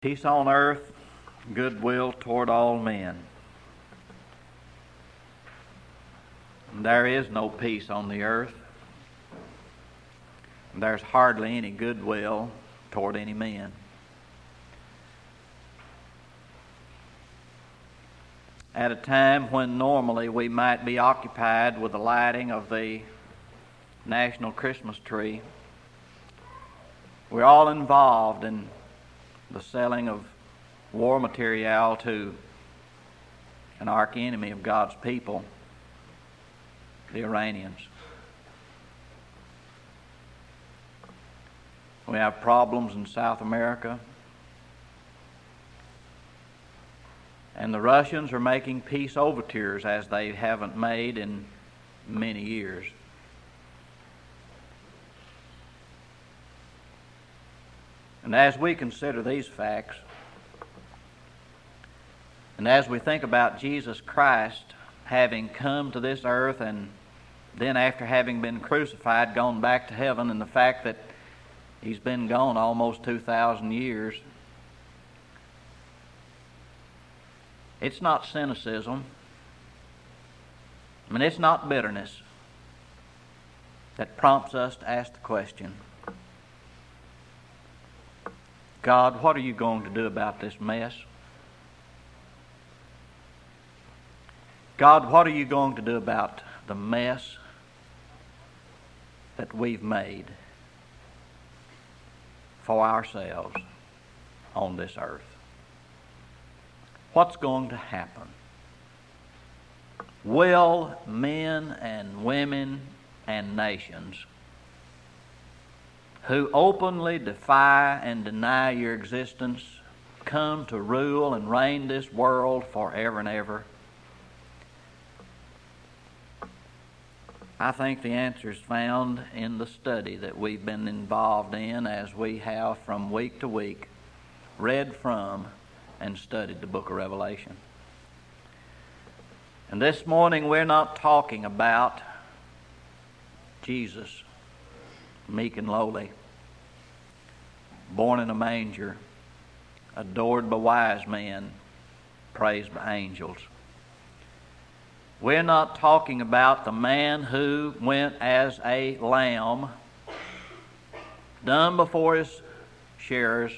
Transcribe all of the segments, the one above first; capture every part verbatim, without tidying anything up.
Peace on earth, goodwill toward all men. There is no peace on the earth. There's hardly any goodwill toward any men. At a time when normally we might be occupied with the lighting of the national Christmas tree, we're all involved in the selling of war material to an arch enemy of God's people, the Iranians. We have problems in South America, and the Russians are making peace overtures as they haven't made in many years. And as we consider these facts, and as we think about Jesus Christ having come to this earth and then after having been crucified, gone back to heaven, and the fact that he's been gone almost two thousand years, it's not cynicism. I mean, it's not bitterness that prompts us to ask the question, God, what are you going to do about this mess? God, what are you going to do about the mess that we've made for ourselves on this earth? What's going to happen? Will men and women and nations who openly defy and deny your existence come to rule and reign this world forever and ever? I think the answer is found in the study that we've been involved in as we have from week to week read from and studied the book of Revelation. And this morning we're not talking about Jesus, meek and lowly, born in a manger, adored by wise men, praised by angels. We're not talking about the man who went as a lamb, dumb before his shearers,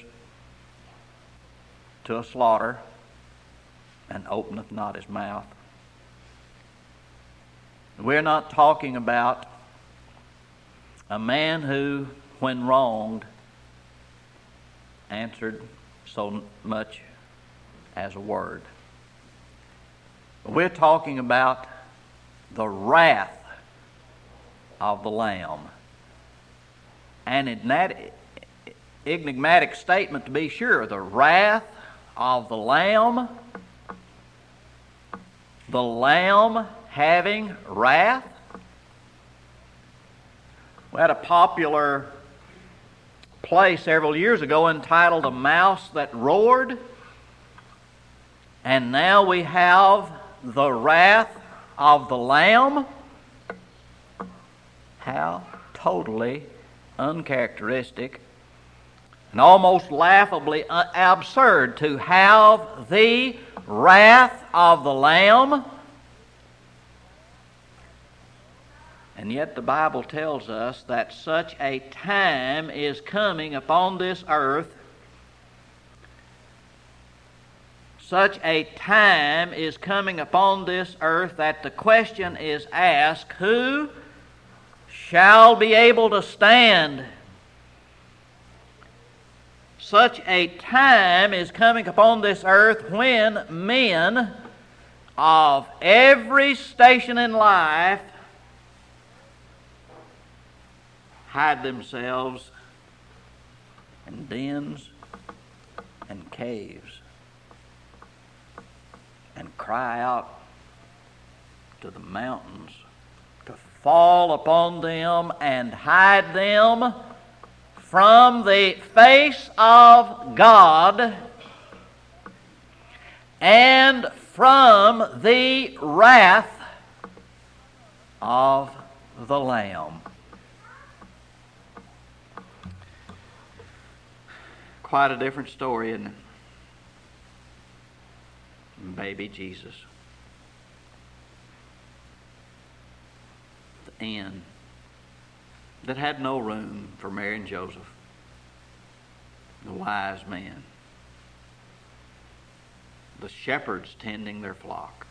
to a slaughter, and openeth not his mouth. We're not talking about a man who, when wronged, answered so much as a word. We're talking about the wrath of the Lamb. An enigmatic statement, to be sure. The wrath of the Lamb. The Lamb having wrath. We had a popular play several years ago entitled A Mouse That Roared. And now we have the wrath of the Lamb. How totally uncharacteristic and almost laughably absurd to have the wrath of the Lamb. And yet the Bible tells us that such a time is coming upon this earth. Such a time is coming upon this earth that the question is asked, who shall be able to stand? Such a time is coming upon this earth when men of every station in life hide themselves in dens and caves and cry out to the mountains to fall upon them and hide them from the face of God and from the wrath of the Lamb. Quite a different story, isn't it? baby Jesus. The inn that had no room for Mary and Joseph, the wise men, the shepherds tending their flock.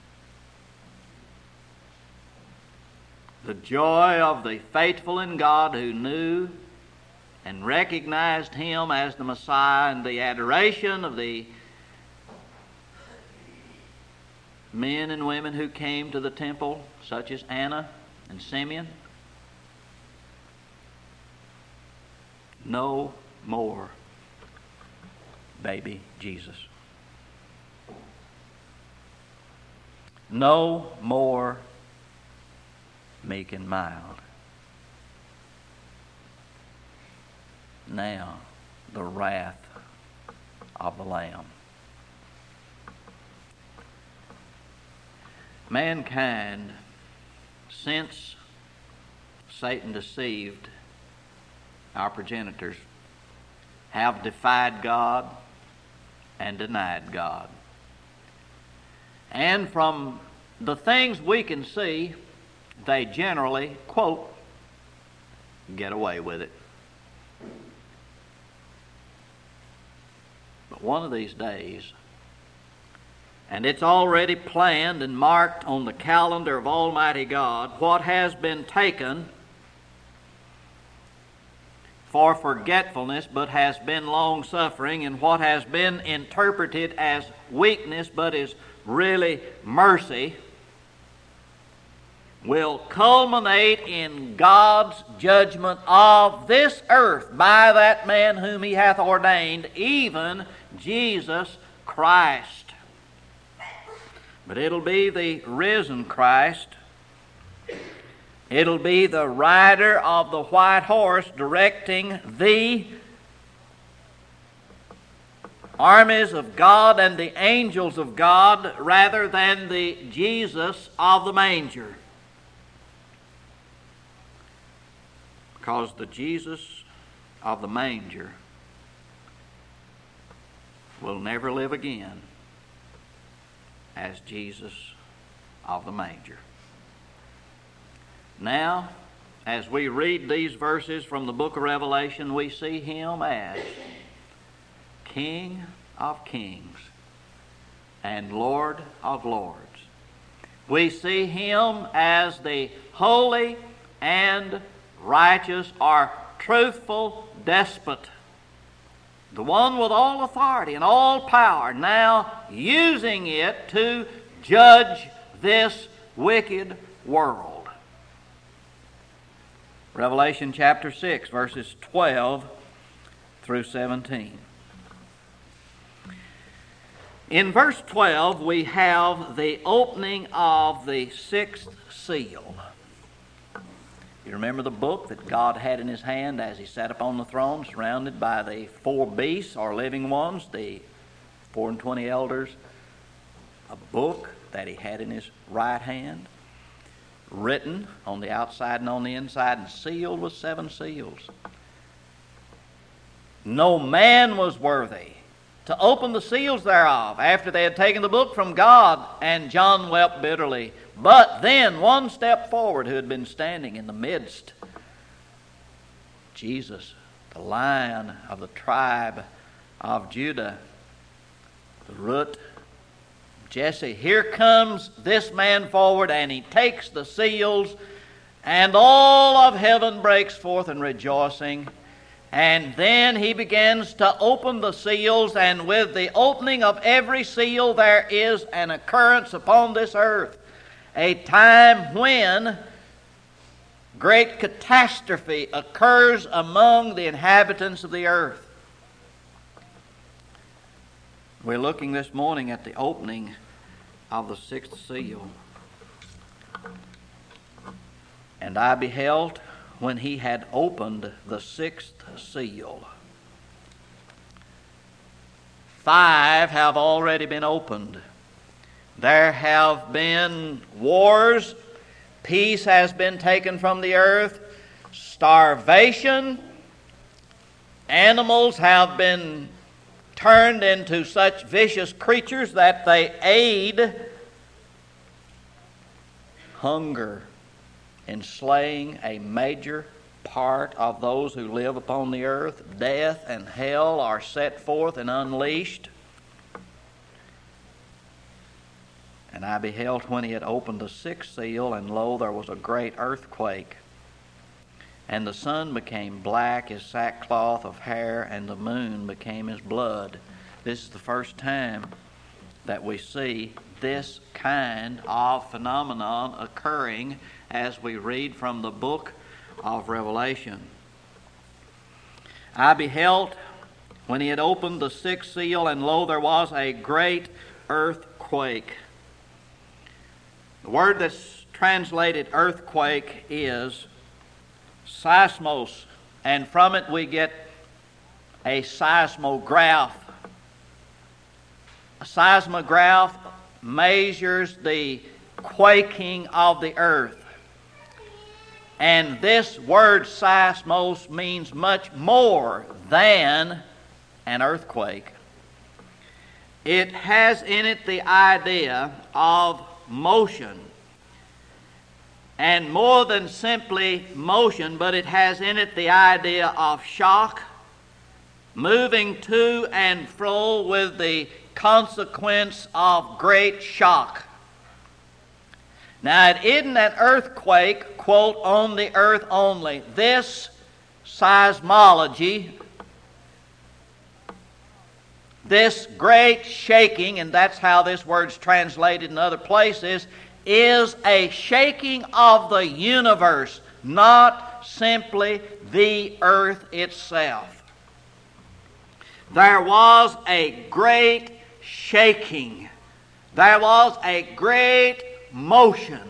The joy of the faithful in God who knew and recognized Him as the Messiah, and the adoration of the men and women who came to the temple, such as Anna and Simeon. No more baby Jesus. No more meek and mild. Now, the wrath of the Lamb. Mankind, since Satan deceived our progenitors, have defied God and denied God. And from the things we can see, they generally, quote, get away with it. But one of these days, and it's already planned and marked on the calendar of Almighty God, what has been taken for forgetfulness but has been long-suffering, and what has been interpreted as weakness but is really mercy, will culminate in God's judgment of this earth by that man whom He hath ordained, even Jesus Christ. But it'll be the risen Christ. It'll be the rider of the white horse directing the armies of God and the angels of God rather than the Jesus of the manger. Because the Jesus of the manger will never live again as Jesus of the manger. Now, as we read these verses from the book of Revelation, we see Him as King of kings and Lord of lords. We see Him as the holy and righteous or truthful despot, the one with all authority and all power, now using it to judge this wicked world. Revelation chapter six, verses twelve through seventeen. In verse twelve, we have the opening of the sixth seal. You remember the book that God had in His hand as He sat upon the throne, surrounded by the four beasts or living ones, the four and twenty elders. A book that He had in His right hand, written on the outside and on the inside, and sealed with seven seals. No man was worthy to open the seals thereof after they had taken the book from God, and John wept bitterly. But then one stepped forward who had been standing in the midst. Jesus, the Lion of the tribe of Judah, the root of Jesse. Here comes this man forward, and he takes the seals, and all of heaven breaks forth in rejoicing. And then he begins to open the seals, and with the opening of every seal there is an occurrence upon this earth. A time when great catastrophe occurs among the inhabitants of the earth. We're looking this morning at the opening of the sixth seal. And I beheld when He had opened the sixth seal. Five have already been opened. There have been wars. Peace has been taken from the earth. Starvation. Animals have been turned into such vicious creatures that they aid hunger in slaying a major part of those who live upon the earth. Death and hell are set forth and unleashed. And I beheld when he had opened the sixth seal, and lo, there was a great earthquake. And the sun became black as sackcloth of hair, and the moon became as blood. This is the first time that we see this kind of phenomenon occurring as we read from the book of Revelation. I beheld when he had opened the sixth seal, and lo, there was a great earthquake. The word that's translated earthquake is seismos, and from it we get a seismograph. A seismograph measures the quaking of the earth. And this word seismos means much more than an earthquake. It has in it the idea of motion. And more than simply motion, but it has in it the idea of shock, moving to and fro with the consequence of great shock. Now, it isn't an earthquake, quote, on the earth only. This seismology, this great shaking, and that's how this word's translated in other places, is a shaking of the universe, not simply the earth itself. There was a great shaking. There was a great motion.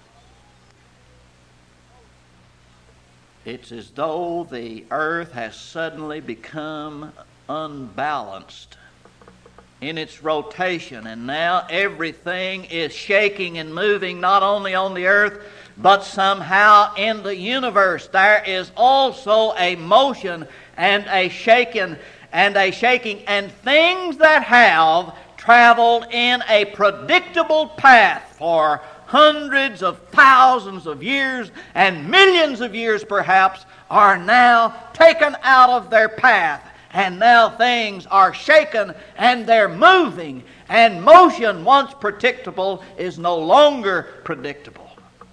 It's as though the earth has suddenly become unbalanced in its rotation, and now everything is shaking and moving, not only on the earth, but somehow in the universe. There is also a motion and a shaking and a shaking, and things that have traveled in a predictable path for hundreds of thousands of years and millions of years perhaps are now taken out of their path. And now things are shaken and they're moving. And motion, once predictable, is no longer predictable.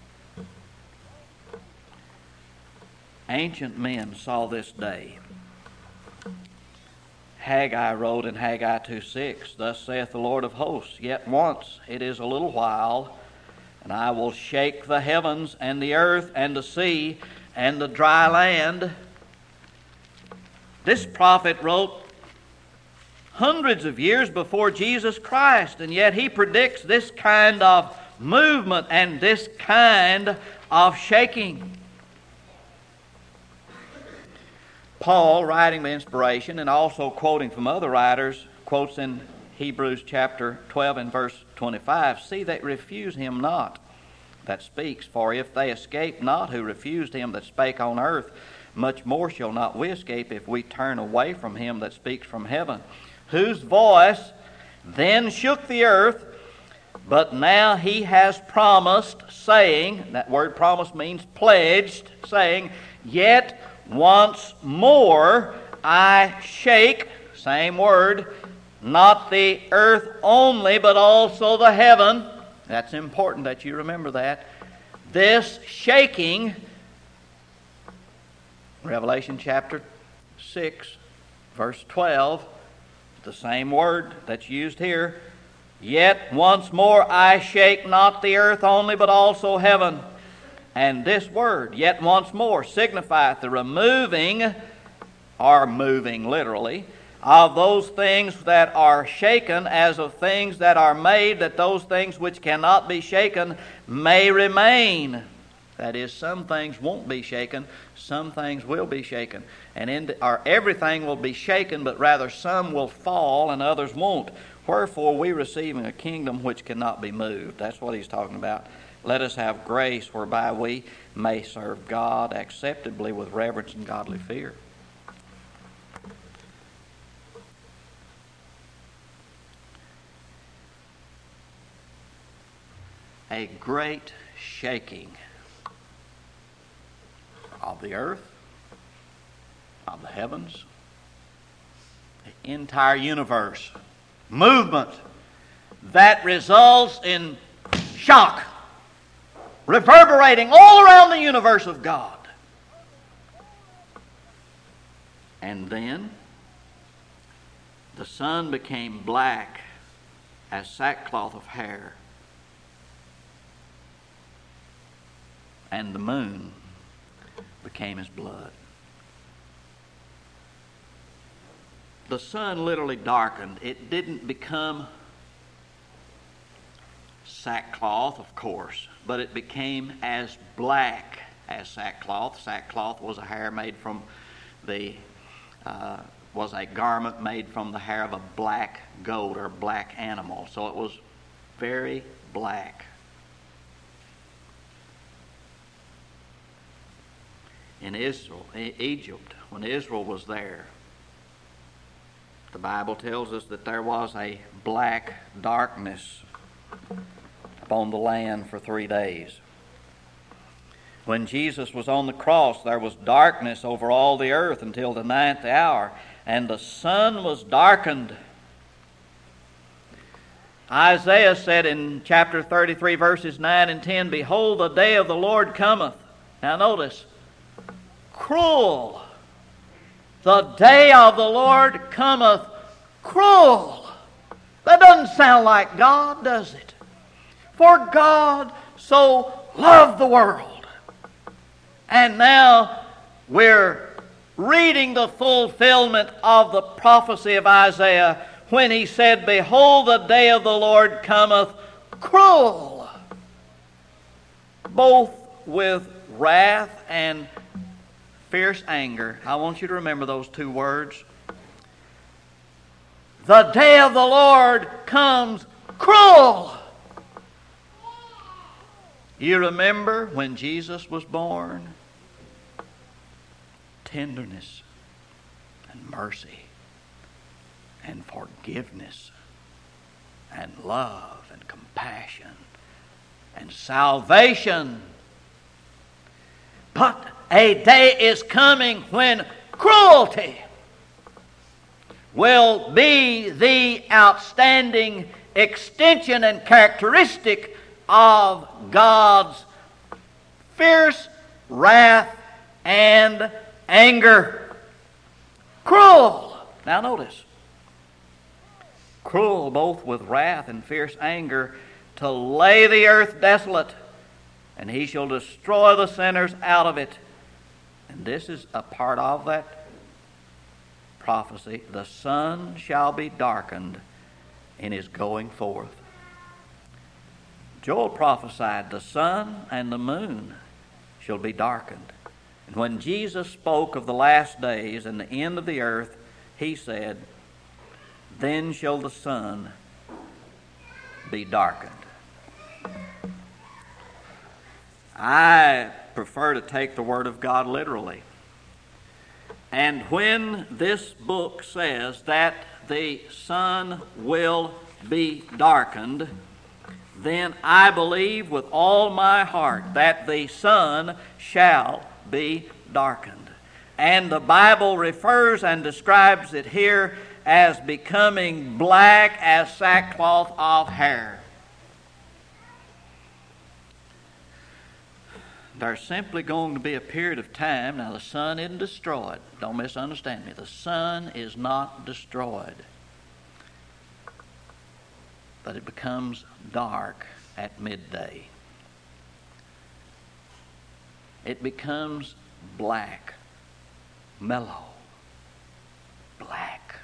Ancient men saw this day. Haggai wrote in Haggai two six, "Thus saith the Lord of hosts, yet once it is a little while, and I will shake the heavens and the earth and the sea and the dry land." This prophet wrote hundreds of years before Jesus Christ, and yet he predicts this kind of movement and this kind of shaking. Paul, writing by inspiration and also quoting from other writers, quotes in Hebrews chapter twelve and verse twenty-five, "See that refuse him not that speaks, for if they escape not who refused him that spake on earth, much more shall not we escape if we turn away from him that speaks from heaven, whose voice then shook the earth, but now he has promised, saying," that word promise means pledged, saying, "Yet once more I shake," same word, "not the earth only, but also the heaven." That's important that you remember that. This shaking, Revelation chapter six, verse twelve, the same word that's used here. "Yet once more I shake not the earth only, but also heaven." And this word, "yet once more," signifieth the removing, or moving literally, of those things that are shaken, as of things that are made, that those things which cannot be shaken may remain. That is, some things won't be shaken, some things will be shaken. And in the, or everything will be shaken, but rather some will fall and others won't. Wherefore we receiving a kingdom which cannot be moved. That's what he's talking about. Let us have grace whereby we may serve God acceptably with reverence and godly fear. a great shaking of the earth, of the heavens, the entire universe. Movement that results in shock, reverberating all around the universe of God. And then the sun became black as sackcloth of hair, and the moon became as blood. The sun literally darkened. It didn't become sackcloth, of course, but it became as black as sackcloth. Sackcloth was a hair made from the uh, was a garment made from the hair of a black goat or black animal. So it was very black. In Israel, Egypt, when Israel was there, the Bible tells us that there was a black darkness upon the land for three days. When Jesus was on the cross, there was darkness over all the earth until the ninth hour, and the sun was darkened. Isaiah said in chapter thirty-three, verses nine and ten, "Behold, the day of the Lord cometh." Now notice, cruel. The day of the Lord cometh cruel. That doesn't sound like God, does it? For God so loved the world. And now we're reading the fulfillment of the prophecy of Isaiah when he said, "Behold, the day of the Lord cometh cruel, both with wrath and fierce anger." I want you to remember those two words. The day of the Lord comes cruel. You remember when Jesus was born? Tenderness and mercy and forgiveness and love and compassion and salvation. But a day is coming when cruelty will be the outstanding extension and characteristic of God's fierce wrath and anger. Cruel. Now notice. Cruel both with wrath and fierce anger, to lay the earth desolate, and he shall destroy the sinners out of it. And this is a part of that prophecy. The sun shall be darkened in his going forth. Joel prophesied the sun and the moon shall be darkened. And when Jesus spoke of the last days and the end of the earth, he said, "Then shall the sun be darkened." I prefer to take the Word of God literally. And when this book says that the sun will be darkened, then I believe with all my heart that the sun shall be darkened. And the Bible refers and describes it here as becoming black as sackcloth of hair. There's simply going to be a period of time. Now, the sun isn't destroyed. Don't misunderstand me. The sun is not destroyed. But it becomes dark at midday. It becomes black, mellow, black.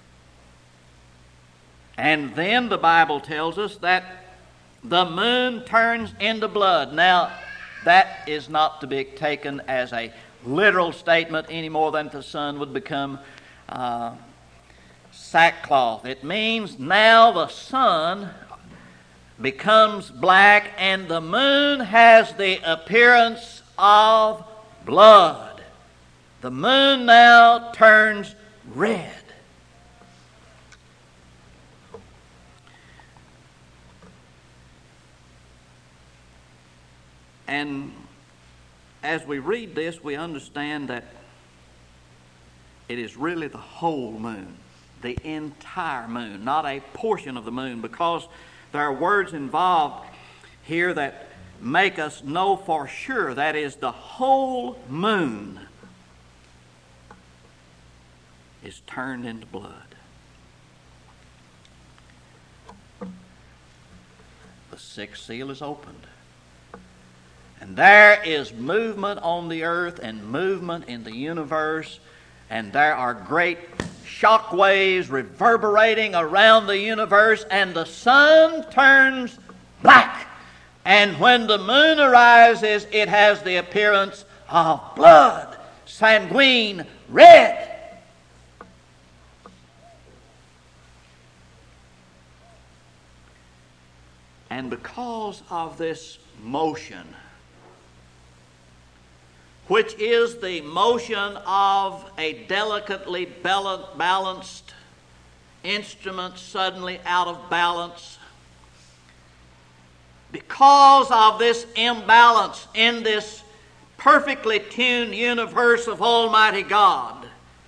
And then the Bible tells us that the moon turns into blood. Now, that is not to be taken as a literal statement any more than the sun would become uh, sackcloth. It means now the sun becomes black and the moon has the appearance of blood. The moon now turns red. And as we read this, we understand that it is really the whole moon, the entire moon, not a portion of the moon, because there are words involved here that make us know for sure that is the whole moon is turned into blood. The sixth seal is opened. And there is movement on the earth and movement in the universe, and there are great shock waves reverberating around the universe, and the sun turns black. And when the moon arises, it has the appearance of blood, sanguine red. And because of this motion, which is the motion of a delicately balanced instrument suddenly out of balance, because of this imbalance in this perfectly tuned universe of Almighty God,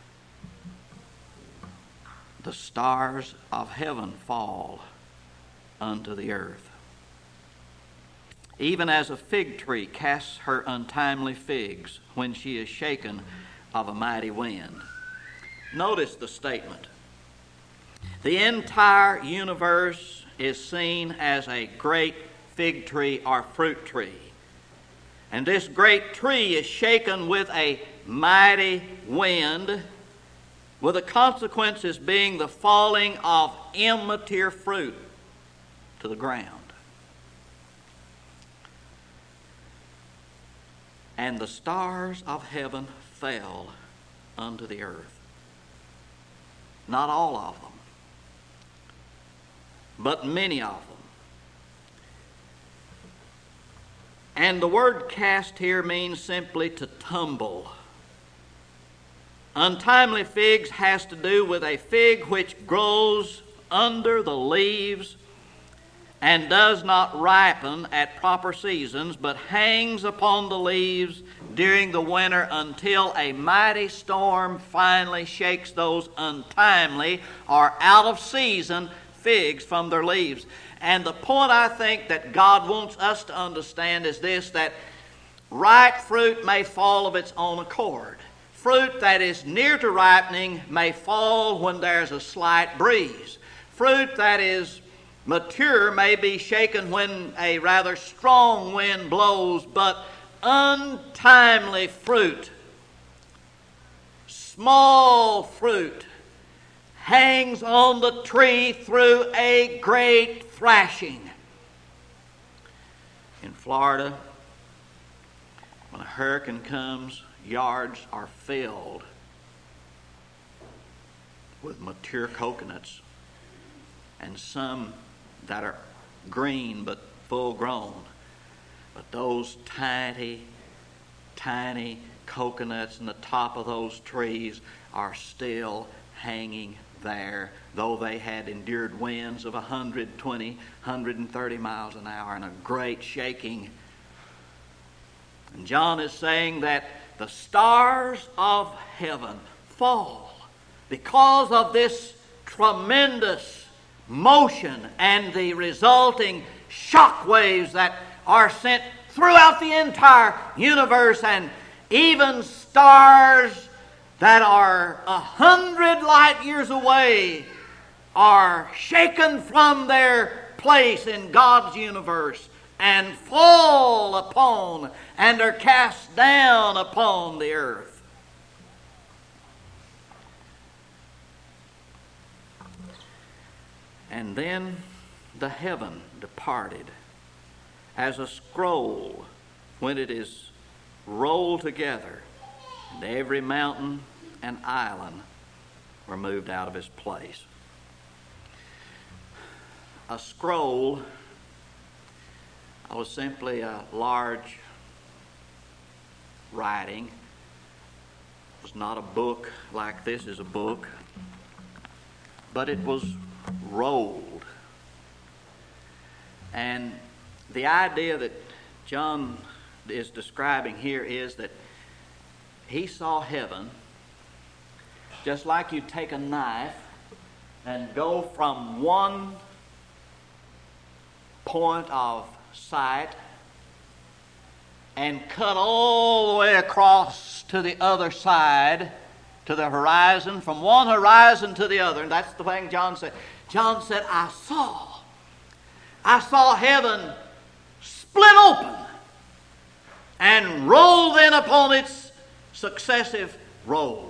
the stars of heaven fall unto the earth. Even as a fig tree casts her untimely figs when she is shaken of a mighty wind. Notice the statement. The entire universe is seen as a great fig tree or fruit tree. And this great tree is shaken with a mighty wind, with the consequences being the falling of immature fruit to the ground. And the stars of heaven fell unto the earth. Not all of them, but many of them. And the word cast here means simply to tumble. Untimely figs has to do with a fig which grows under the leaves and does not ripen at proper seasons, but hangs upon the leaves during the winter until a mighty storm finally shakes those untimely or out of season figs from their leaves. And the point I think that God wants us to understand is this, that ripe fruit may fall of its own accord. Fruit that is near to ripening may fall when there's a slight breeze. Fruit that is mature may be shaken when a rather strong wind blows, but untimely fruit, small fruit, hangs on the tree through a great thrashing. In Florida, when a hurricane comes, yards are filled with mature coconuts, and some that are green but full grown. But those tiny, tiny coconuts in the top of those trees are still hanging there, though they had endured winds of one hundred twenty, one hundred thirty miles an hour and a great shaking. And John is saying that the stars of heaven fall because of this tremendous motion and the resulting shock waves that are sent throughout the entire universe, and even stars that are a hundred light years away are shaken from their place in God's universe and fall upon and are cast down upon the earth. And then the heaven departed as a scroll when it is rolled together, and every mountain and island were moved out of its place. A scroll was simply a large writing. It was not a book like this is a book, but it was rolled. And the idea that John is describing here is that he saw heaven just like you take a knife and go from one point of sight and cut all the way across to the other side, to the horizon, from one horizon to the other. And that's the thing John said. John said, I saw. I saw heaven split open and rolled in upon its successive rolls.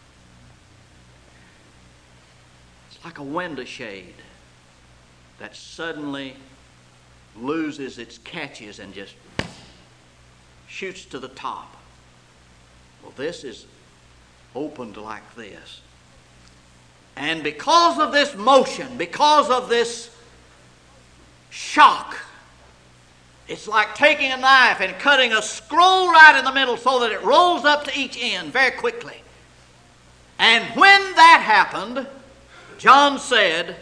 It's like a window shade that suddenly loses its catches and just shoots to the top. Well, this is opened like this. And because of this motion, because of this shock, it's like taking a knife and cutting a scroll right in the middle so that it rolls up to each end very quickly. And when that happened, John said,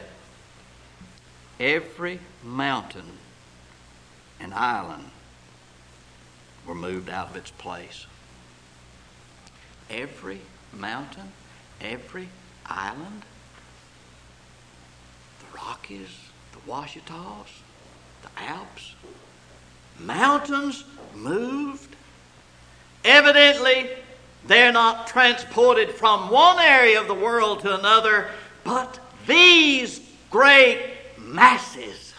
every mountain and island were moved out of its place. Every mountain, every island, the Rockies, the Ouachitas, the Alps, mountains moved. Evidently, they're not transported from one area of the world to another, but these great masses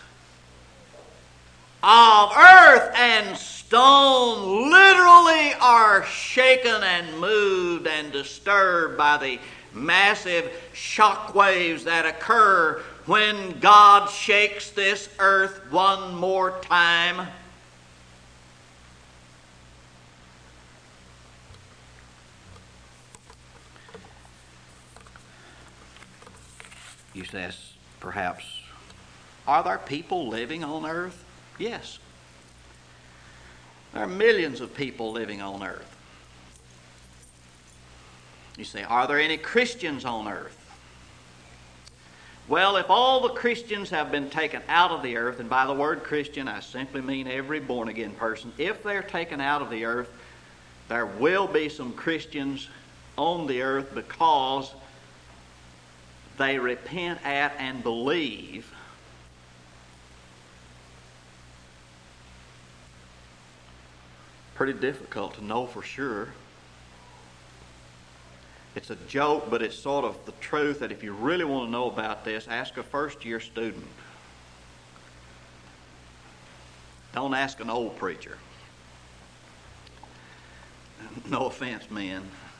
of earth and stone literally are shaken and moved and disturbed by the massive shock waves that occur when God shakes this earth one more time. You say, perhaps, are there people living on earth? Yes. There are millions of people living on earth. You say, are there any Christians on earth? Well, if all the Christians have been taken out of the earth, and by the word Christian I simply mean every born-again person, if they're taken out of the earth, there will be some Christians on the earth because they repent at and believe pretty difficult to know for sure. It's a joke, but it's sort of the truth that if you really want to know about this, ask a first-year student. Don't ask an old preacher. No offense, men.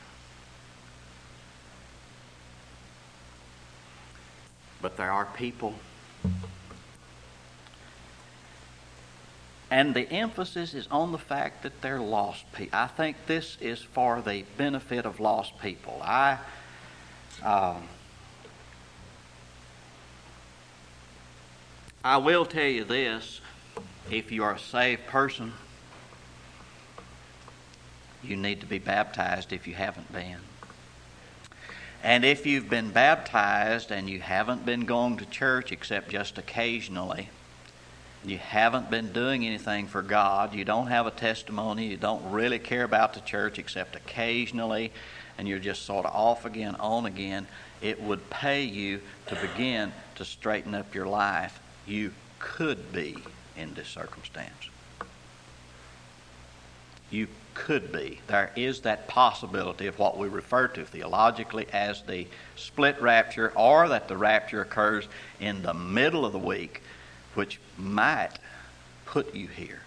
But there are people. And the emphasis is on the fact that they're lost people. I think this is for the benefit of lost people. I, um, I will tell you this. If you are a saved person, you need to be baptized if you haven't been. And if you've been baptized and you haven't been going to church except just occasionally, you haven't been doing anything for God, you don't have a testimony, you don't really care about the church except occasionally, and you're just sort of off again, on again, it would pay you to begin to straighten up your life. You could be in this circumstance. You could be. There is that possibility of what we refer to theologically as the split rapture, or that the rapture occurs in the middle of the week, which might put you here.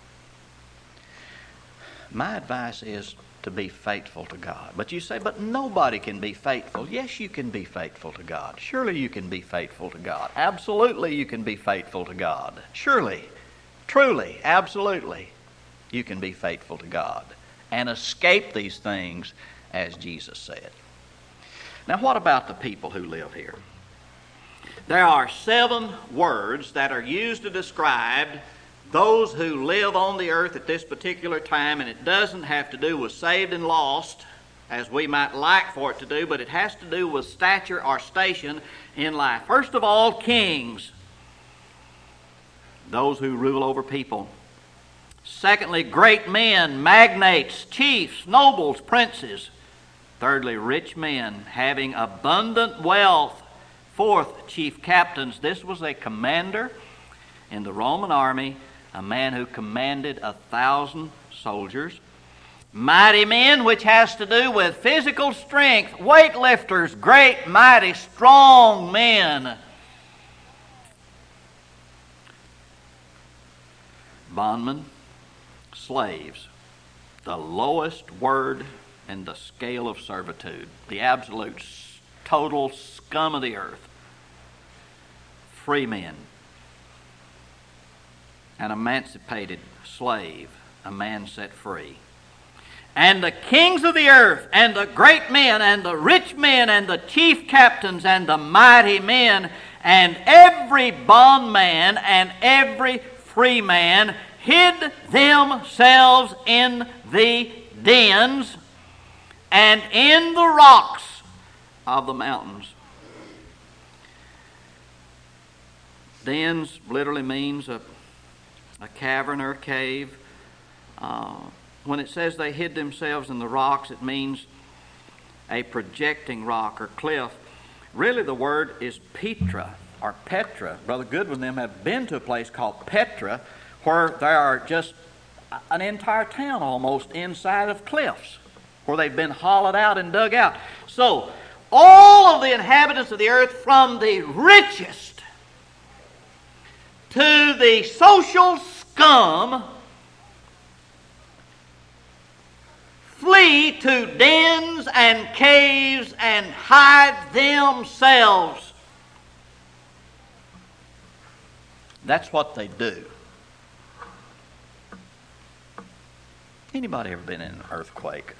My advice is to be faithful to God. But you say, but nobody can be faithful. Yes, you can be faithful to God. Surely you can be faithful to God. Absolutely you can be faithful to God. Surely, truly, absolutely, you can be faithful to God and escape these things as Jesus said. Now, what about the people who live here? There are seven words that are used to describe those who live on the earth at this particular time, and it doesn't have to do with saved and lost, as we might like for it to do, but it has to do with stature or station in life. First of all, kings, those who rule over people. Secondly, great men, magnates, chiefs, nobles, princes. Thirdly, rich men having abundant wealth. Fourth, chief captains. This was a commander in the Roman army, a man who commanded a thousand soldiers. Mighty men, which has to do with physical strength, weightlifters, great, mighty, strong men. Bondmen, slaves, the lowest word in the scale of servitude, the absolute total scum of the earth. Free men, an emancipated slave, a man set free. And the kings of the earth, and the great men, and the rich men, and the chief captains, and the mighty men, and every bondman, and every free man hid themselves in the dens and in the rocks of the mountains. Dens literally means a, a cavern or a cave. Uh, when it says they hid themselves in the rocks, it means a projecting rock or cliff. Really, the word is Petra or Petra. Brother Goodwin and them have been to a place called Petra, where there are just an entire town almost inside of cliffs, where they've been hollowed out and dug out. So, all of the inhabitants of the earth, from the richest to the social scum, flee to dens and caves and hide themselves. That's what they do. Anybody ever been in an earthquake?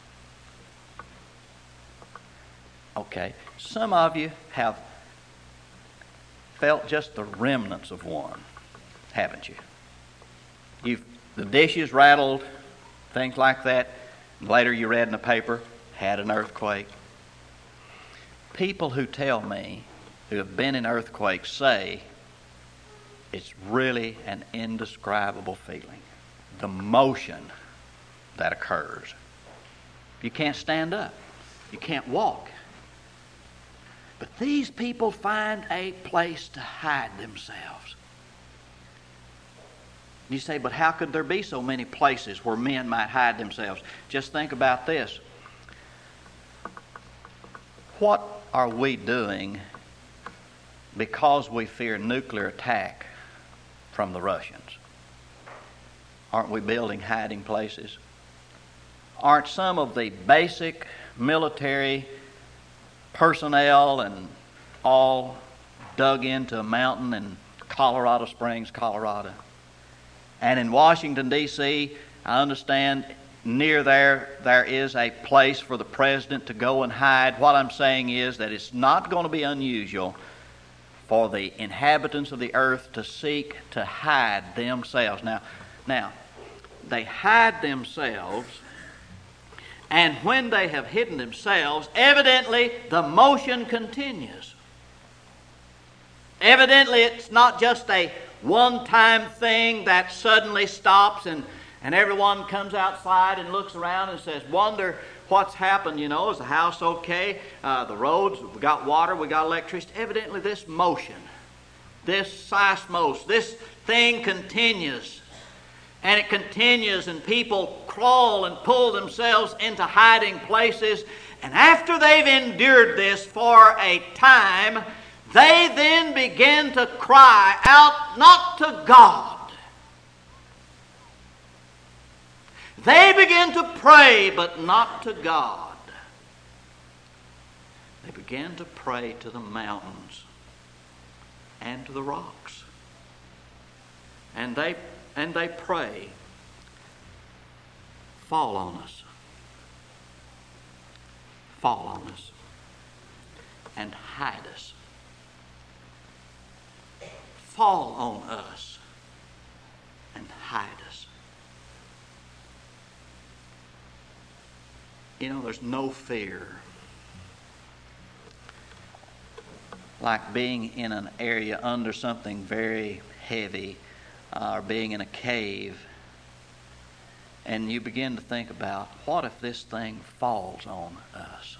Okay. Some of you have felt just the remnants of one, haven't you? You've the dishes rattled, things like that. Later you read in the paper, had an earthquake. People who tell me, who have been in earthquakes, say it's really an indescribable feeling. The motion that occurs. You can't stand up. You can't walk. But these people find a place to hide themselves. You say, but how could there be so many places where men might hide themselves? Just think about this. What are we doing because we fear nuclear attack from the Russians? Aren't we building hiding places? Aren't some of the basic military personnel and all dug into a mountain in Colorado Springs, Colorado? And in Washington, D C, I understand near there, there is a place for the president to go and hide. What I'm saying is that it's not going to be unusual for the inhabitants of the earth to seek to hide themselves. Now, now, they hide themselves, and when they have hidden themselves, evidently the motion continues. Evidently it's not just a one-time thing that suddenly stops and, and everyone comes outside and looks around and says, wonder what's happened, you know, is the house okay? Uh, the roads, we got water, we got electricity. Evidently this motion, this seismos, this thing continues. And it continues, and people crawl and pull themselves into hiding places. And after they've endured this for a time, they then begin to cry out not to God. They begin to pray, but not to God. They begin to pray to the mountains and to the rocks. And they and they pray, fall on us. Fall on us. And hide us. Fall on us and hide us. You know, there's no fear like being in an area under something very heavy, uh, or being in a cave and you begin to think about, what if this thing falls on us?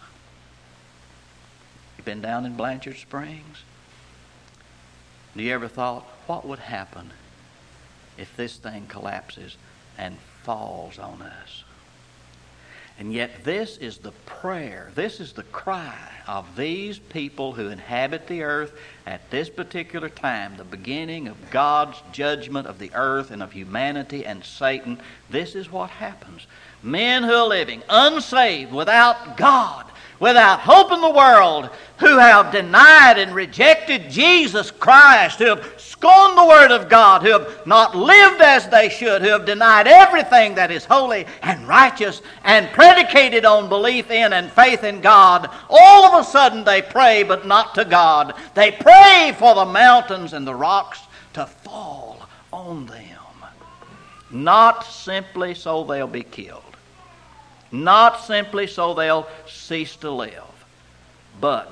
You been down in Blanchard Springs? Do you ever thought, what would happen if this thing collapses and falls on us? And yet this is the prayer, this is the cry of these people who inhabit the earth at this particular time, the beginning of God's judgment of the earth and of humanity and Satan. This is what happens. Men who are living unsaved, without God, without hope in the world, who have denied and rejected Jesus Christ, who have scorned the Word of God, who have not lived as they should, who have denied everything that is holy and righteous and predicated on belief in and faith in God, all of a sudden they pray, but not to God. They pray for the mountains and the rocks to fall on them. Not simply so they'll be killed. Not simply so they'll cease to live. But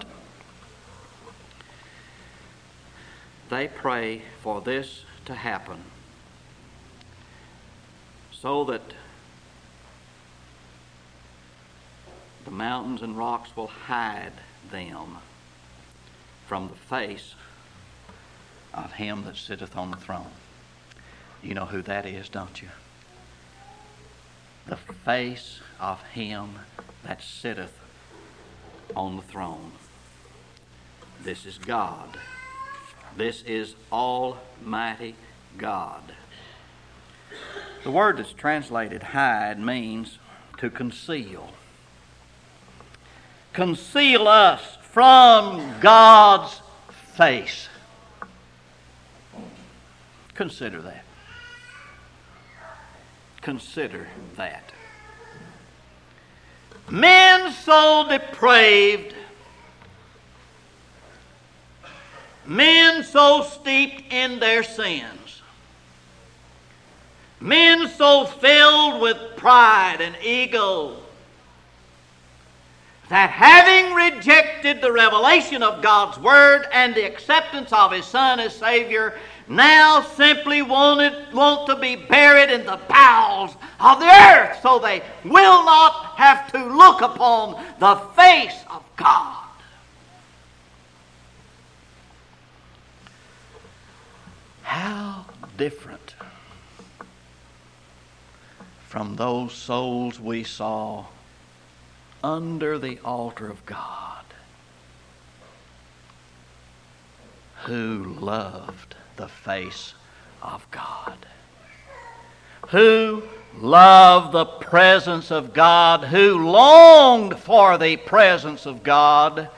they pray for this to happen so that the mountains and rocks will hide them from the face of him that sitteth on the throne. You know who that is, don't you? The face of him that sitteth on the throne. This is God. This is Almighty God. The word that's translated hide means to conceal. Conceal us from God's face. Consider that. Consider that. Men so depraved, men so steeped in their sins, men so filled with pride and ego, that having rejected the revelation of God's Word and the acceptance of His Son as Savior, now simply wanted, want to be buried in the bowels of the earth so they will not have to look upon the face of God. How different from those souls we saw under the altar of God, who loved the face of God, who loved the presence of God, who longed for the presence of God.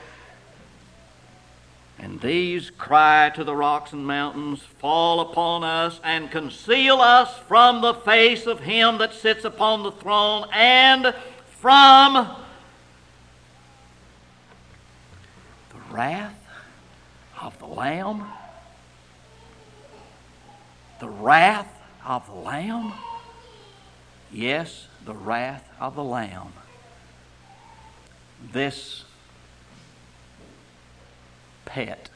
And these cry to the rocks and mountains, fall upon us and conceal us from the face of him that sits upon the throne and from the wrath of the Lamb. The wrath of the Lamb? Yes, the wrath of the Lamb. This pet,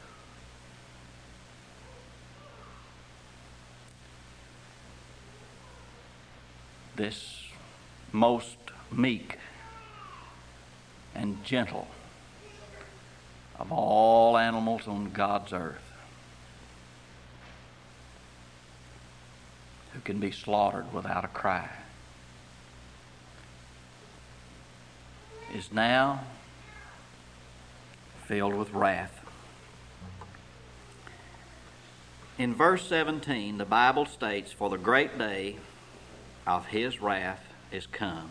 this most meek and gentle of all animals on God's earth, who can be slaughtered without a cry, is now filled with wrath. In verse seventeen, the Bible states, "For the great day of his wrath is come."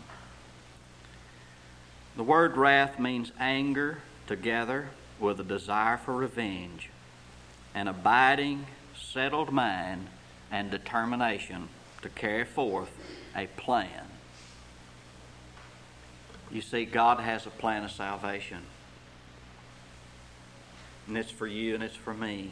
The word wrath means anger together with a desire for revenge, an abiding, settled mind, and determination to carry forth a plan. You see, God has a plan of salvation. And it's for you and it's for me.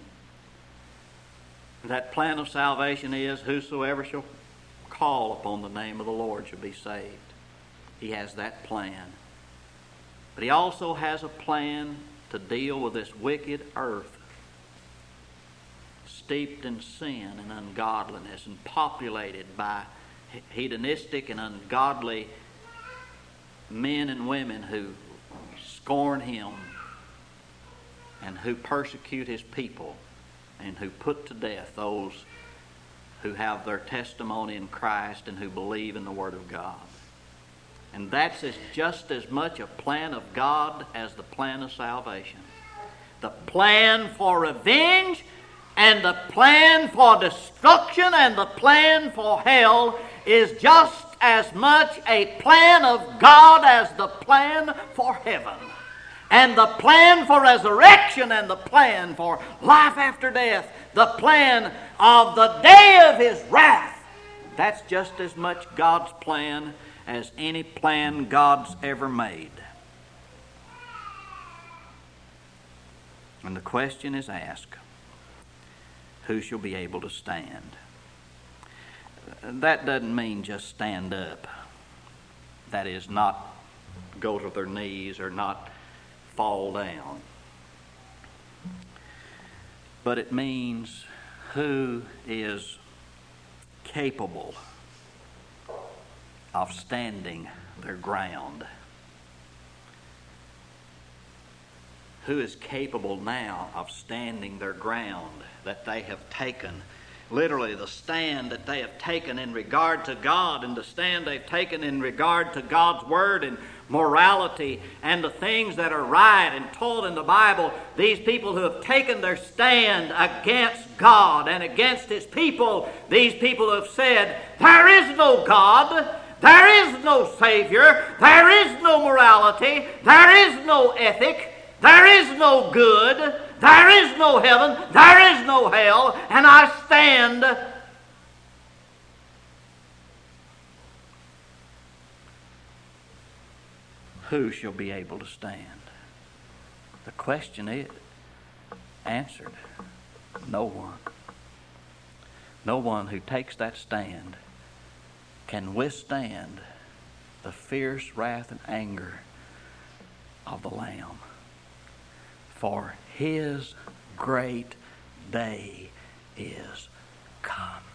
That plan of salvation is, whosoever shall call upon the name of the Lord shall be saved. He has that plan. But he also has a plan to deal with this wicked earth, steeped in sin and ungodliness and populated by hedonistic and ungodly men and women who scorn Him and who persecute His people and who put to death those who have their testimony in Christ and who believe in the Word of God. And that's as, just as much a plan of God as the plan of salvation. The plan for revenge and the plan for destruction and the plan for hell is just as much a plan of God as the plan for heaven. And the plan for resurrection and the plan for life after death, the plan of the day of His wrath, that's just as much God's plan as any plan God's ever made. And the question is asked, who shall be able to stand? That doesn't mean just stand up. That is, not go to their knees or not fall down. But it means who is capable of standing their ground. Who is capable now of standing their ground that they have taken? Literally, the stand that they have taken in regard to God and the stand they've taken in regard to God's Word and morality and the things that are right and told in the Bible. These people who have taken their stand against God and against His people, these people who have said, there is no God, there is no Savior, there is no morality, there is no ethic, there is no good, there is no heaven, there is no hell, and I stand. Who shall be able to stand? The question is answered. No one. No one who takes that stand can withstand the fierce wrath and anger of the Lamb. For His great day is come.